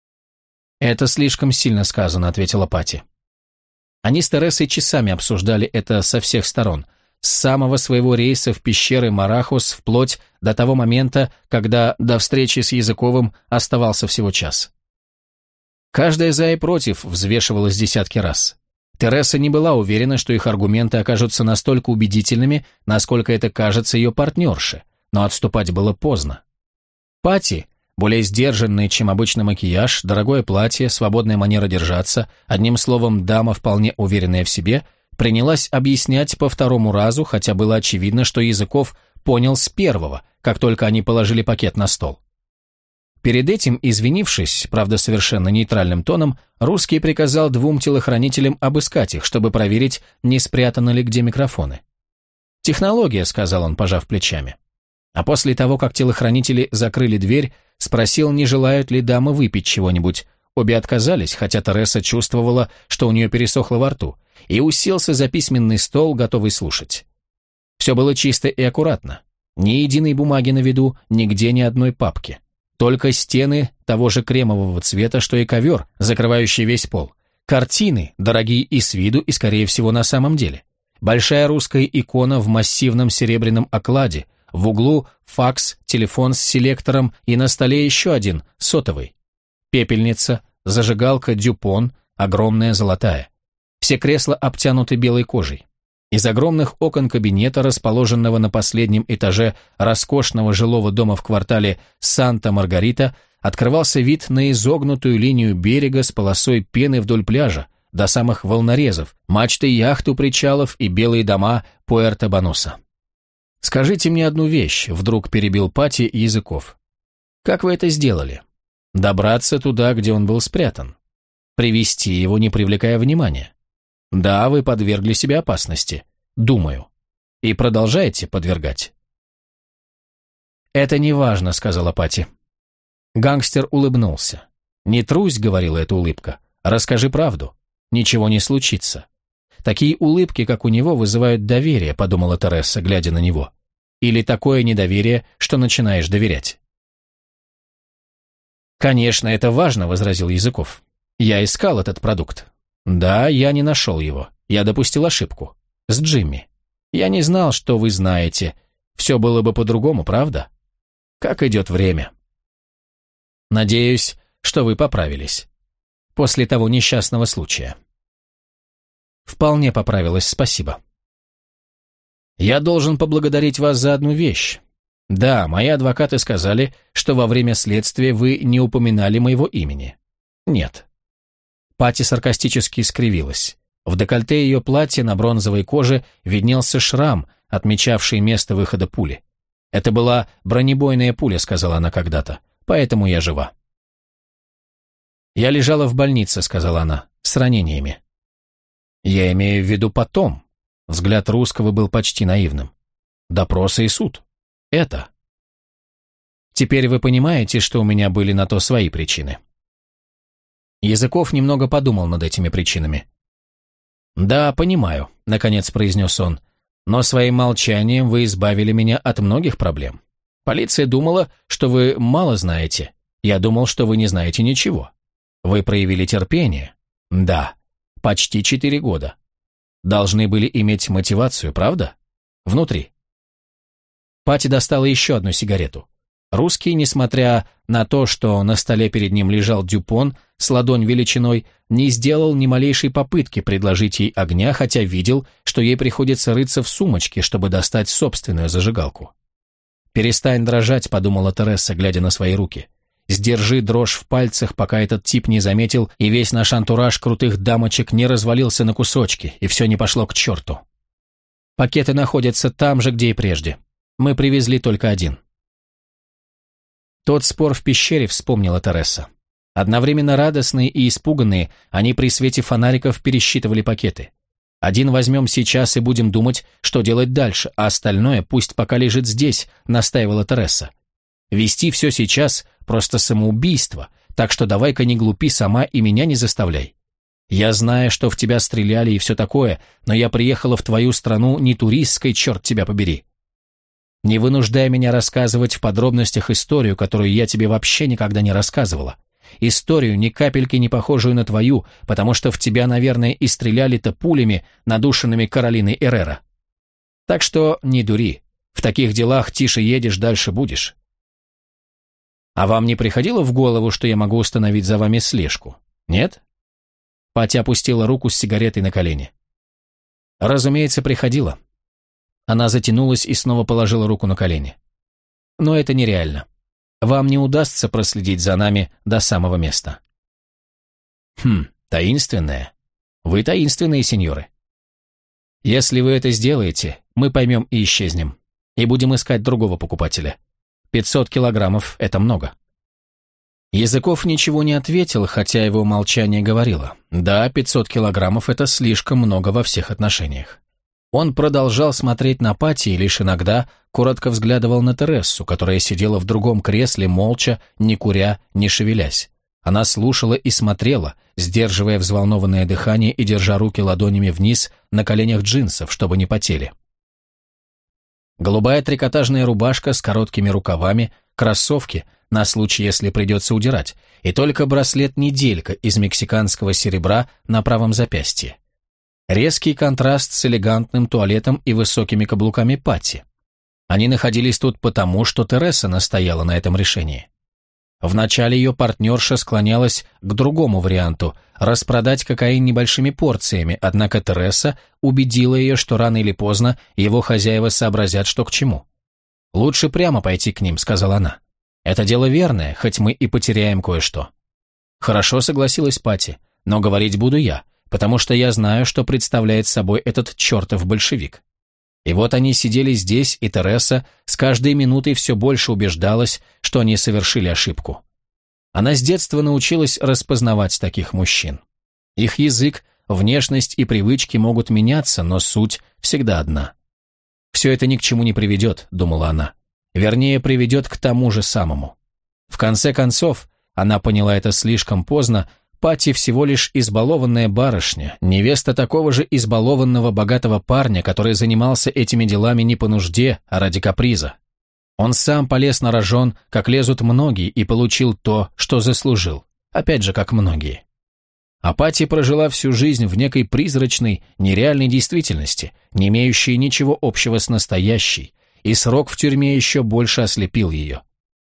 Это слишком сильно сказано, ответила Патти. Они с Тересой часами обсуждали это со всех сторон, с самого своего рейса в пещеры Марахус вплоть до того момента, когда до встречи с Языковым оставался всего час. Каждое «за» и «против» взвешивалось десятки раз. Тереса не была уверена, что их аргументы окажутся настолько убедительными, насколько это кажется ее партнерше, но отступать было поздно. Патти, более сдержанный, чем обычно макияж, дорогое платье, свободная манера держаться, одним словом, дама, вполне уверенная в себе, принялась объяснять по второму разу, хотя было очевидно, что Языков понял с первого, как только они положили пакет на стол. Перед этим, извинившись, правда совершенно нейтральным тоном, русский приказал 2 телохранителям обыскать их, чтобы проверить, не спрятаны ли где микрофоны. «Технология», — сказал он, пожав плечами. А после того, как телохранители закрыли дверь, спросил, не желают ли дамы выпить чего-нибудь. Обе отказались, хотя Тереса чувствовала, что у нее пересохло во рту, и уселся за письменный стол, готовый слушать. Все было чисто и аккуратно. Ни единой бумаги на виду, нигде ни одной папки. Только стены того же кремового цвета, что и ковер, закрывающий весь пол. Картины, дорогие и с виду, и, скорее всего, на самом деле. Большая русская икона в массивном серебряном окладе, в углу факс, телефон с селектором и на столе еще один, сотовый. Пепельница, зажигалка Дюпон, огромная золотая. Все кресла обтянуты белой кожей. Из огромных окон кабинета, расположенного на последнем этаже роскошного жилого дома в квартале Санта-Маргарита, открывался вид на изогнутую линию берега с полосой пены вдоль пляжа, до самых волнорезов, мачты яхт у причалов и белые дома Пуэрто-Бануса. «Скажите мне одну вещь», — вдруг перебил Патти Языков. «Как вы это сделали? Добраться туда, где он был спрятан? Привести его, не привлекая внимания? Да, вы подвергли себя опасности, думаю, и продолжаете подвергать». «Это не важно», — сказала Патти. Гангстер улыбнулся. «Не трусь», — говорила эта улыбка, — «расскажи правду, ничего не случится». «Такие улыбки, как у него, вызывают доверие», — подумала Тереса, глядя на него. «Или такое недоверие, что начинаешь доверять». «Конечно, это важно», — возразил Языков. «Я искал этот продукт. Да, я не нашел его. Я допустил ошибку. С Джимми. Я не знал, что вы знаете. Все было бы по-другому, правда? Как идет время. Надеюсь, что вы поправились. После того несчастного случая. Вполне поправилась, спасибо. Я должен поблагодарить вас за одну вещь. Да, мои адвокаты сказали, что во время следствия вы не упоминали моего имени. Нет. Патти саркастически скривилась. В декольте ее платья на бронзовой коже виднелся шрам, отмечавший место выхода пули. «Это была бронебойная пуля», — сказала она когда-то, — «поэтому я жива». «Я лежала в больнице», — сказала она, — «с ранениями». «Я имею в виду потом». Взгляд русского был почти наивным. «Допросы и суд. Это». «Теперь вы понимаете, что у меня были на то свои причины». Языков немного подумал над этими причинами. «Да, понимаю», — наконец произнес он, «но своим молчанием вы избавили меня от многих проблем. Полиция думала, что вы мало знаете. Я думал, что вы не знаете ничего. Вы проявили терпение. Да, почти 4 года. Должны были иметь мотивацию, правда? Внутри». Патти достала еще одну сигарету. Русский, несмотря на то, что на столе перед ним лежал дюпон с ладонь величиной, не сделал ни малейшей попытки предложить ей огня, хотя видел, что ей приходится рыться в сумочке, чтобы достать собственную зажигалку. «Перестань дрожать», — подумала Тереса, глядя на свои руки. «Сдержи дрожь в пальцах, пока этот тип не заметил, и весь наш антураж крутых дамочек не развалился на кусочки, и все не пошло к черту. Пакеты находятся там же, где и прежде. Мы привезли только один». Тот спор в пещере, вспомнила Тереса. Одновременно радостные и испуганные, они при свете фонариков пересчитывали пакеты. «Один возьмем сейчас и будем думать, что делать дальше, а остальное пусть пока лежит здесь», — настаивала Тереса. «Вести все сейчас — просто самоубийство, так что давай-ка не глупи сама и меня не заставляй. Я знаю, что в тебя стреляли и все такое, но я приехала в твою страну не туристской, черт тебя побери. Не вынуждай меня рассказывать в подробностях историю, которую я тебе вообще никогда не рассказывала. Историю, ни капельки не похожую на твою, потому что в тебя, наверное, и стреляли-то пулями, надушенными Каролиной Эррера. Так что не дури. В таких делах тише едешь, дальше будешь. А вам не приходило в голову, что я могу установить за вами слежку? Нет?» Патти опустила руку с сигаретой на колени. «Разумеется, приходило». Она затянулась и снова положила руку на колени. «Но это нереально. Вам не удастся проследить за нами до самого места». Таинственная. Вы таинственные, сеньоры. Если вы это сделаете, мы поймем и исчезнем. И будем искать другого покупателя. 500 килограммов – это много». Языков ничего не ответил, хотя его молчание говорило. Да, 500 килограммов – это слишком много во всех отношениях. Он продолжал смотреть на Патти и лишь иногда коротко взглядывал на Тересу, которая сидела в другом кресле, молча, не куря, не шевелясь. Она слушала и смотрела, сдерживая взволнованное дыхание и держа руки ладонями вниз на коленях джинсов, чтобы не потели. Голубая трикотажная рубашка с короткими рукавами, кроссовки, на случай, если придется удирать, и только браслет-неделька из мексиканского серебра на правом запястье. Резкий контраст с элегантным туалетом и высокими каблуками Патти. Они находились тут потому, что Тереса настояла на этом решении. Вначале ее партнерша склонялась к другому варианту – распродать кокаин небольшими порциями, однако Тереса убедила ее, что рано или поздно его хозяева сообразят, что к чему. «Лучше прямо пойти к ним», – сказала она. «Это дело верное, хоть мы и потеряем кое-что». «Хорошо», – согласилась Патти, – «но говорить буду я, потому что я знаю, что представляет собой этот чертов большевик». И вот они сидели здесь, и Тереса с каждой минутой все больше убеждалась, что они совершили ошибку. Она с детства научилась распознавать таких мужчин. Их язык, внешность и привычки могут меняться, но суть всегда одна. «Все это ни к чему не приведет», — думала она. Вернее, приведет к тому же самому. В конце концов, она поняла это слишком поздно, Патти всего лишь избалованная барышня, невеста такого же избалованного богатого парня, который занимался этими делами не по нужде, а ради каприза. Он сам полез на рожон, как лезут многие, и получил то, что заслужил. Опять же, как многие. А Пати прожила всю жизнь в некой призрачной, нереальной действительности, не имеющей ничего общего с настоящей, и срок в тюрьме еще больше ослепил ее.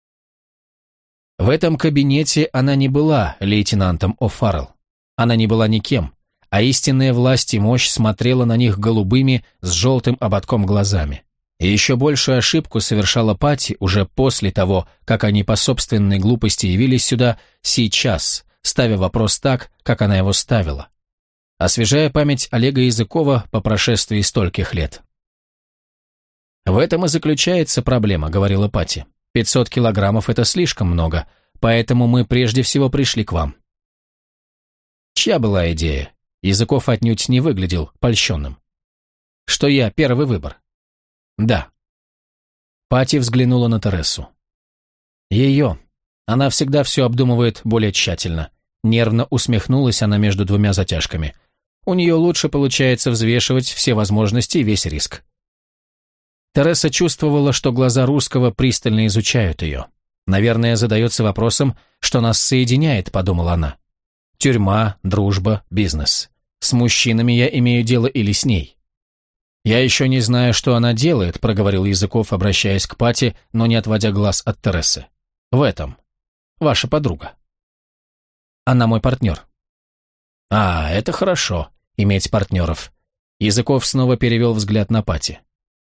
В этом кабинете она не была лейтенантом О'Фаррелл. Она не была никем, а истинная власть и мощь смотрела на них голубыми с желтым ободком глазами. И еще большую ошибку совершала Пати уже после того, как они по собственной глупости явились сюда сейчас, ставя вопрос так, как она его ставила, освежая память Олега Языкова по прошествии стольких лет. «В этом и заключается проблема», — говорила Пати. 500 килограммов — это слишком много, поэтому мы прежде всего пришли к вам». Чья была идея? Языков отнюдь не выглядел польщенным. «Что я первый выбор?» «Да». Пати взглянула на Тересу. «Ее. Она всегда все обдумывает более тщательно». Нервно усмехнулась она между двумя затяжками. «У нее лучше получается взвешивать все возможности и весь риск». Тереса чувствовала, что глаза русского пристально изучают ее. «Наверное, задается вопросом, что нас соединяет», — подумала она. «Тюрьма, дружба, бизнес. С мужчинами я имею дело или с ней?» «Я еще не знаю, что она делает», — проговорил Языков, обращаясь к Пати, но не отводя глаз от Тересы. «В этом. Ваша подруга». «Она мой партнер». «А, это хорошо, иметь партнеров». Языков снова перевел взгляд на Пати.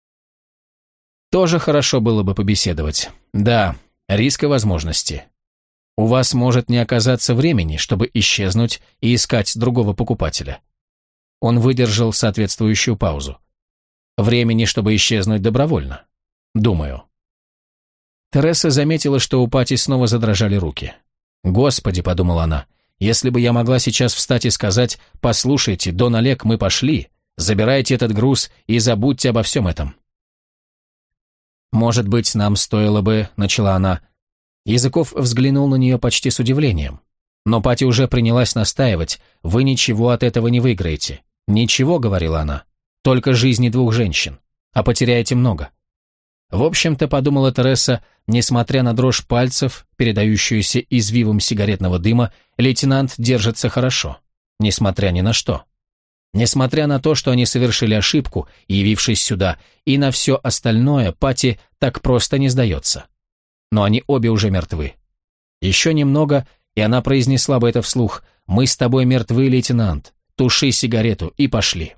«Тоже хорошо было бы побеседовать. Да, риск и возможности. У вас может не оказаться времени, чтобы исчезнуть и искать другого покупателя». Он выдержал соответствующую паузу. «Времени, чтобы исчезнуть добровольно. Думаю». Тереса заметила, что у Пати снова задрожали руки. «Господи», — подумала она, — «если бы я могла сейчас встать и сказать: послушайте, Дон Олег, мы пошли, забирайте этот груз и забудьте обо всем этом». «Может быть, нам стоило бы», — начала она. Языков взглянул на нее почти с удивлением. Но Пати уже принялась настаивать: «Вы ничего от этого не выиграете». «Ничего», — говорила она, — «только жизни двух женщин, а потеряете много». В общем-то, подумала Тереса, несмотря на дрожь пальцев, передающуюся извивом сигаретного дыма, лейтенант держится хорошо, несмотря ни на что. Несмотря на то, что они совершили ошибку, явившись сюда, и на все остальное, Пати так просто не сдается. Но они обе уже мертвы. Еще немного, и она произнесла бы это вслух: «Мы с тобой мертвы, лейтенант, туши сигарету», и пошли.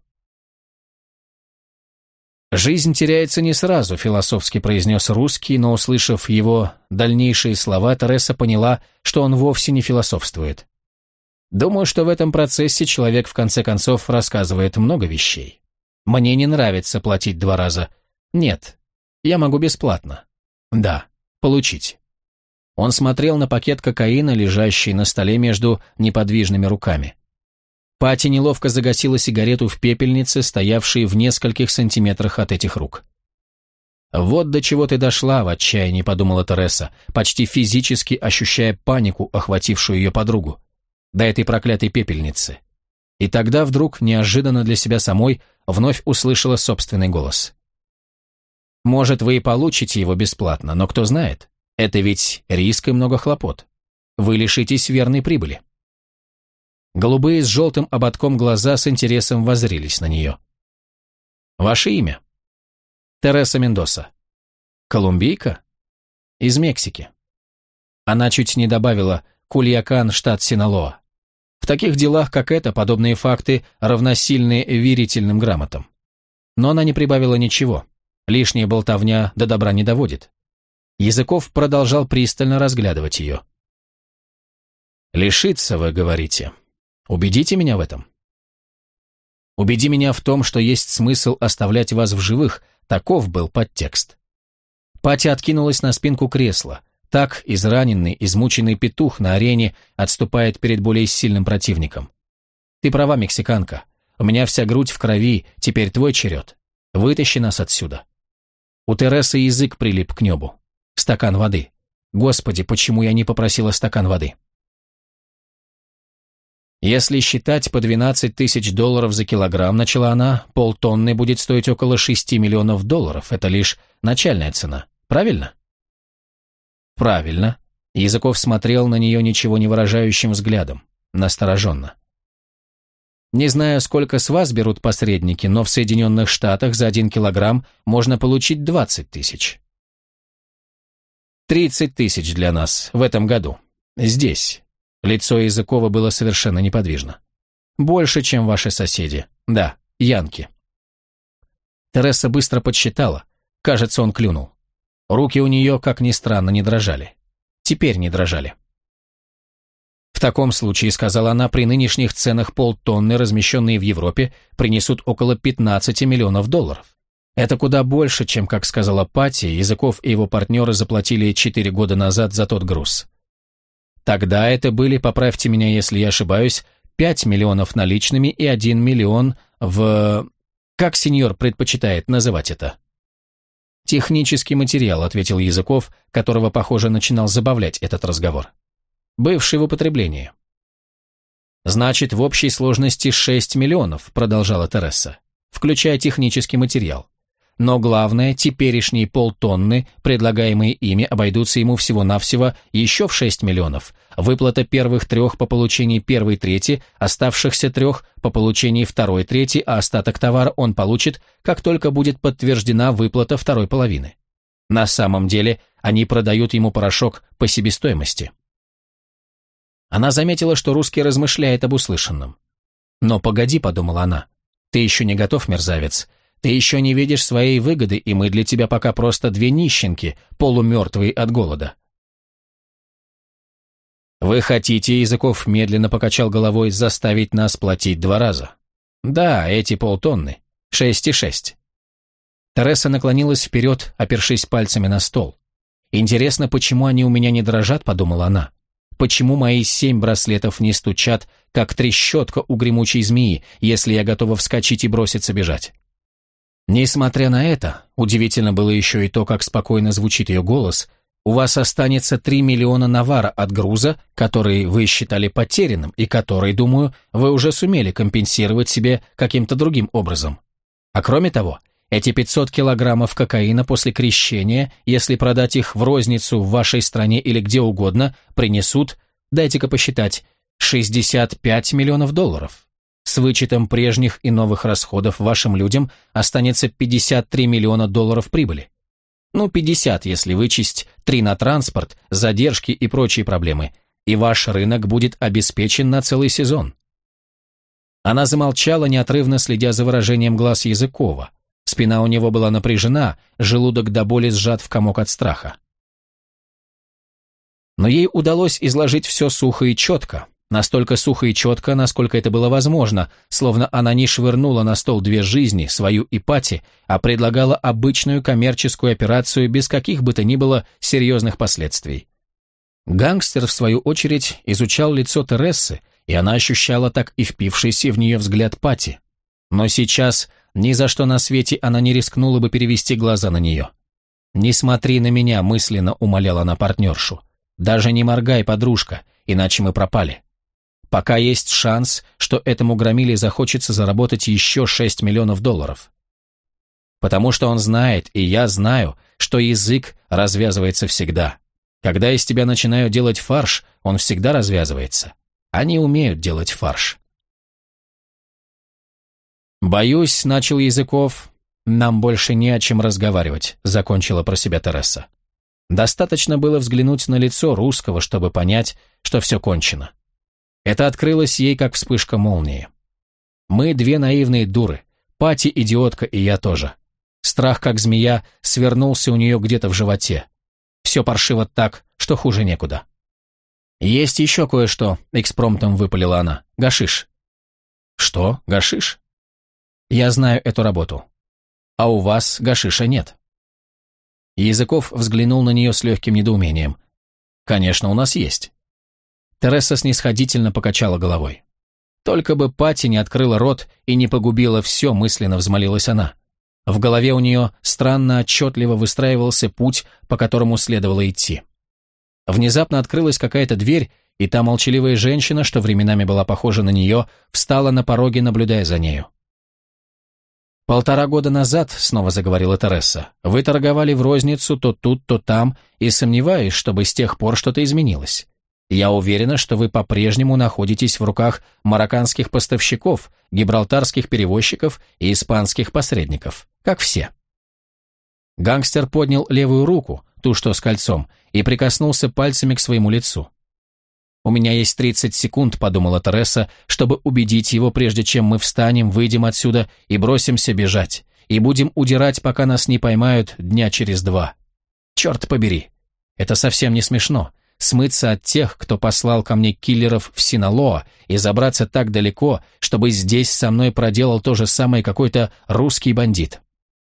«Жизнь теряется не сразу», — философски произнес русский, но, услышав его дальнейшие слова, Тереса поняла, что он вовсе не философствует. «Думаю, что в этом процессе человек в конце концов рассказывает много вещей. Мне не нравится платить 2 раза. Нет, я могу бесплатно. Да, получить». Он смотрел на пакет кокаина, лежащий на столе между неподвижными руками. Пати неловко загасила сигарету в пепельнице, стоявшей в нескольких сантиметрах от этих рук. «Вот до чего ты дошла», — в отчаянии подумала Тереса, почти физически ощущая панику, охватившую ее подругу. До этой проклятой пепельницы. И тогда вдруг, неожиданно для себя самой, вновь услышала собственный голос. «Может, вы и получите его бесплатно, но кто знает, это ведь риск и много хлопот. Вы лишитесь верной прибыли». Голубые с желтым ободком глаза с интересом воззрились на нее. «Ваше имя?» «Тереса Мендоса». «Колумбийка?» «Из Мексики». Она чуть не добавила: «Кульякан, штат Синалоа». В таких делах, как это, подобные факты равносильны верительным грамотам. Но она не прибавила ничего. Лишняя болтовня до добра не доводит. Языков продолжал пристально разглядывать ее. «Лишиться, вы говорите. Убедите меня в этом». «Убеди меня в том, что есть смысл оставлять вас в живых», таков был подтекст. Пати откинулась на спинку кресла. Так израненный, измученный петух на арене отступает перед более сильным противником. «Ты права, мексиканка. У меня вся грудь в крови, теперь твой черед. Вытащи нас отсюда». У Тересы язык прилип к небу. Стакан воды. Господи, почему я не попросила стакан воды? «Если считать по $12 тысяч за килограмм», — начала она, — «полтонны будет стоить около $6 миллионов. Это лишь начальная цена. Правильно?» «Правильно». Языков смотрел на нее ничего не выражающим взглядом, настороженно. Не знаю, сколько с вас берут посредники, но в Соединенных Штатах за 1 килограмм можно получить 20 тысяч. 30 тысяч для нас в этом году. Здесь. Лицо Языкова было совершенно неподвижно. Больше, чем ваши соседи. Да, янки. Тересса быстро подсчитала. Кажется, он клюнул. Руки у нее, как ни странно, не дрожали. Теперь не дрожали. В таком случае, сказала она, при нынешних ценах полтонны, размещенные в Европе, принесут около 15 миллионов долларов. Это куда больше, чем, как сказала Патти, Языков и его партнеры заплатили 4 года назад за тот груз. Тогда это были, поправьте меня, если я ошибаюсь, 5 миллионов наличными и 1 миллион в... Как сеньор предпочитает называть это? «Технический материал», — ответил Языков, которого, похоже, начинал забавлять этот разговор. «Бывший в употреблении». «Значит, в общей сложности 6 миллионов», — продолжала Тересса, «включая технический материал. Но главное, теперешние полтонны, предлагаемые ими, обойдутся ему всего-навсего еще в 6 миллионов. Выплата первых 3 по получении первой трети, оставшихся 3 по получении второй трети, а остаток товара он получит, как только будет подтверждена выплата второй половины. На самом деле, они продают ему порошок по себестоимости». Она заметила, что русский размышляет об услышанном. «Но погоди», — подумала она, — «ты еще не готов, мерзавец. Ты еще не видишь своей выгоды, и мы для тебя пока просто 2 нищенки, полумертвые от голода». «Вы хотите, — Языков медленно покачал головой, — заставить нас платить 2 раза?» «Да, эти полтонны. 6,6». Тересса наклонилась вперед, опершись пальцами на стол. «Интересно, почему они у меня не дрожат?» — подумала она. «Почему мои 7 браслетов не стучат, как трещотка у гремучей змеи, если я готова вскочить и броситься бежать?» Несмотря на это, удивительно было еще и то, как спокойно звучит ее голос, у вас останется 3 миллиона навара от груза, который вы считали потерянным и который, думаю, вы уже сумели компенсировать себе каким-то другим образом. А кроме того, эти 500 килограммов кокаина после крещения, если продать их в розницу в вашей стране или где угодно, принесут, дайте-ка посчитать, 65 миллионов долларов. С вычетом прежних и новых расходов вашим людям останется 53 миллиона долларов прибыли. Ну, 50, если вычесть 3 на транспорт, задержки и прочие проблемы, и ваш рынок будет обеспечен на целый сезон. Она замолчала, неотрывно следя за выражением глаз Языкова. Спина у него была напряжена, желудок до боли сжат в комок от страха. Но ей удалось изложить все сухо и четко. Настолько сухо и четко, насколько это было возможно, словно она не швырнула на стол 2 жизни, свою и Патти, а предлагала обычную коммерческую операцию без каких бы то ни было серьезных последствий. Гангстер, в свою очередь, изучал лицо Терессы, и она ощущала так и впившийся в нее взгляд Патти. Но сейчас ни за что на свете она не рискнула бы перевести глаза на нее. «Не смотри на меня», — мысленно умоляла она партнершу. «Даже не моргай, подружка, иначе мы пропали». Пока есть шанс, что этому громиле захочется заработать еще 6 миллионов долларов. Потому что он знает, и я знаю, что язык развязывается всегда. Когда из тебя начинают делать фарш, он всегда развязывается. Они умеют делать фарш. «Боюсь, — начал Языков, — нам больше не о чем разговаривать», — закончила про себя Тересса. Достаточно было взглянуть на лицо русского, чтобы понять, что все кончено. Это открылось ей, как вспышка молнии. Мы 2 наивные дуры, Патти идиотка и я тоже. Страх, как змея, свернулся у нее где-то в животе. Все паршиво так, что хуже некуда. «Есть еще кое-что», — экспромтом выпалила она. «Гашиш». «Что? Гашиш?» «Я знаю эту работу. А у вас гашиша нет». Языков взглянул на нее с легким недоумением. «Конечно, у нас есть». Тересса снисходительно покачала головой. «Только бы Патти не открыла рот и не погубила все», — мысленно взмолилась она. В голове у нее странно отчетливо выстраивался путь, по которому следовало идти. Внезапно открылась какая-то дверь, и та молчаливая женщина, что временами была похожа на нее, встала на пороге, наблюдая за нею. 1,5 года назад, — снова заговорила Тересса, — вы торговали в розницу то тут, то там, и сомневаюсь, чтобы с тех пор что-то изменилось. Я уверена, что вы по-прежнему находитесь в руках марокканских поставщиков, гибралтарских перевозчиков и испанских посредников, как все». Гангстер поднял левую руку, ту, что с кольцом, и прикоснулся пальцами к своему лицу. «У меня есть 30 секунд», — подумала Тереса, «чтобы убедить его, прежде чем мы встанем, выйдем отсюда и бросимся бежать, и будем удирать, пока нас не поймают дня через 2. Черт побери! Это совсем не смешно. Смыться от тех, кто послал ко мне киллеров в Синалоа, и забраться так далеко, чтобы здесь со мной проделал то же самое какой-то русский бандит».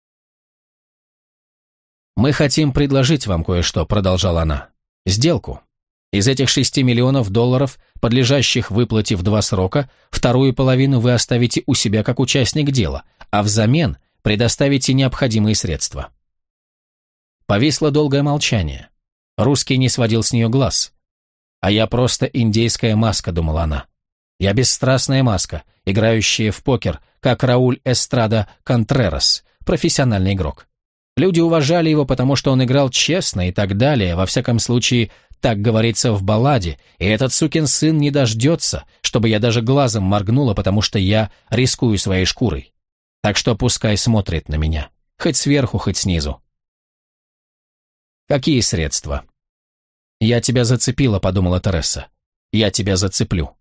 «Мы хотим предложить вам кое-что», — продолжала она. «Сделку. Из этих 6 миллионов долларов, подлежащих выплате в 2 срока, вторую половину вы оставите у себя как участник дела, а взамен предоставите необходимые средства». Повисло долгое молчание. Русский не сводил с нее глаз. «А я просто индейская маска», — думала она. «Я бесстрастная маска, играющая в покер, как Рауль Эстрада Контрерас, профессиональный игрок. Люди уважали его, потому что он играл честно и так далее, во всяком случае, так говорится в балладе, и этот сукин сын не дождется, чтобы я даже глазом моргнула, потому что я рискую своей шкурой. Так что пускай смотрит на меня, хоть сверху, хоть снизу». «Какие средства?» «Я тебя зацепила», — подумала Тереса. «Я тебя зацеплю».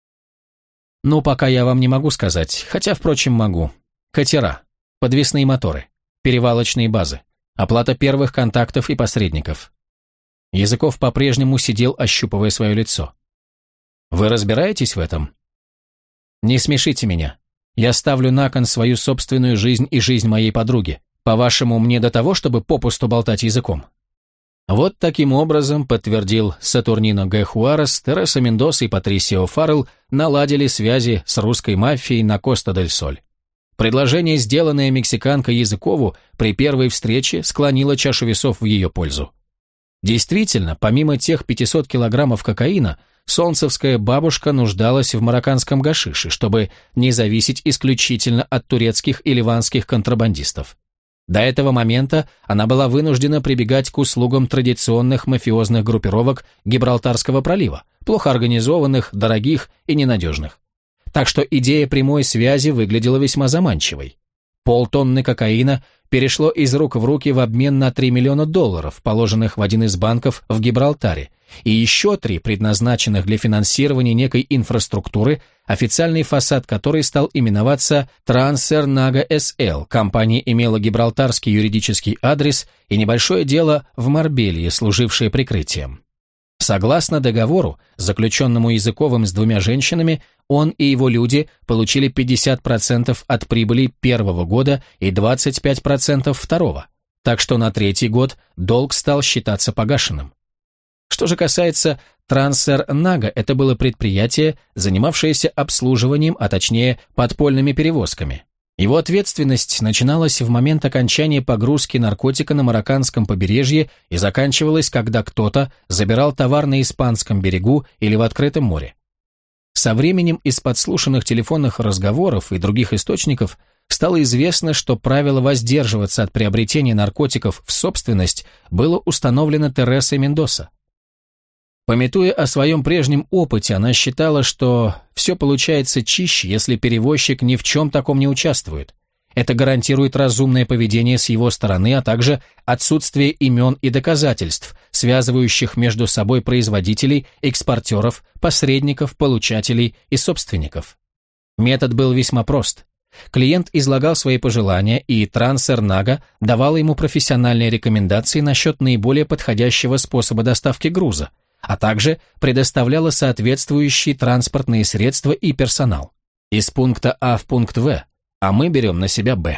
«Ну, пока я вам не могу сказать, хотя, впрочем, могу. Катера, подвесные моторы, перевалочные базы, оплата первых контактов и посредников». Языков по-прежнему сидел, ощупывая свое лицо. «Вы разбираетесь в этом?» «Не смешите меня. Я ставлю на кон свою собственную жизнь и жизнь моей подруги. По-вашему, мне до того, чтобы попусту болтать языком?» Вот таким образом, подтвердил Сатурнино Г. Хуарес, Тереса Мендоса и Патрисио Фаррелл наладили связи с русской мафией на Коста-дель-Соль. Предложение, сделанное мексиканкой Языкову при первой встрече, склонило чашу весов в ее пользу. Действительно, помимо тех 500 килограммов кокаина, солнцевская бабушка нуждалась в марокканском гашише, чтобы не зависеть исключительно от турецких и ливанских контрабандистов. До этого момента она была вынуждена прибегать к услугам традиционных мафиозных группировок Гибралтарского пролива, плохо организованных, дорогих и ненадежных. Так что идея прямой связи выглядела весьма заманчивой. Полтонны кокаина перешло из рук в руки в обмен на 3 миллиона долларов, положенных в один из банков в Гибралтаре, и еще 3, предназначенных для финансирования некой инфраструктуры, официальный фасад которой стал именоваться Трансернага СЛ. Компания имела гибралтарский юридический адрес и небольшое дело в Марбелье, служившее прикрытием. Согласно договору, заключенному Языковым с 2 женщинами, он и его люди получили 50% от прибыли первого года и 25% второго, так что на 3-й год долг стал считаться погашенным. Что же касается Трансернага, это было предприятие, занимавшееся обслуживанием, а точнее подпольными перевозками. Его ответственность начиналась в момент окончания погрузки наркотика на марокканском побережье и заканчивалась, когда кто-то забирал товар на испанском берегу или в открытом море. Со временем из подслушанных телефонных разговоров и других источников стало известно, что правило воздерживаться от приобретения наркотиков в собственность было установлено Тересой Мендоса. Памятуя о своем прежнем опыте, она считала, что все получается чище, если перевозчик ни в чем таком не участвует. Это гарантирует разумное поведение с его стороны, а также отсутствие имен и доказательств, связывающих между собой производителей, экспортеров, посредников, получателей и собственников. Метод был весьма прост. Клиент излагал свои пожелания, и Трансернага давала ему профессиональные рекомендации насчет наиболее подходящего способа доставки груза, а также предоставляла соответствующие транспортные средства и персонал. Из пункта А в пункт В, а мы берем на себя Б.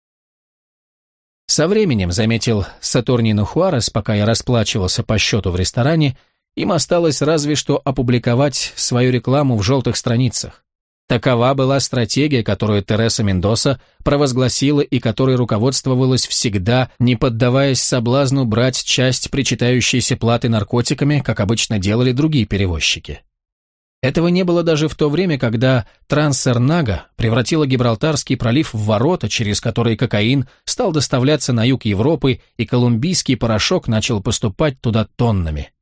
Со временем, заметил Сатурнино Хуарес, пока я расплачивался по счету в ресторане, им осталось разве что опубликовать свою рекламу в желтых страницах. Такова была стратегия, которую Тереса Мендоса провозгласила и которой руководствовалась всегда, не поддаваясь соблазну брать часть причитающейся платы наркотиками, как обычно делали другие перевозчики. Этого не было даже в то время, когда Трансернага превратила Гибралтарский пролив в ворота, через которые кокаин стал доставляться на юг Европы, и колумбийский порошок начал поступать туда тоннами.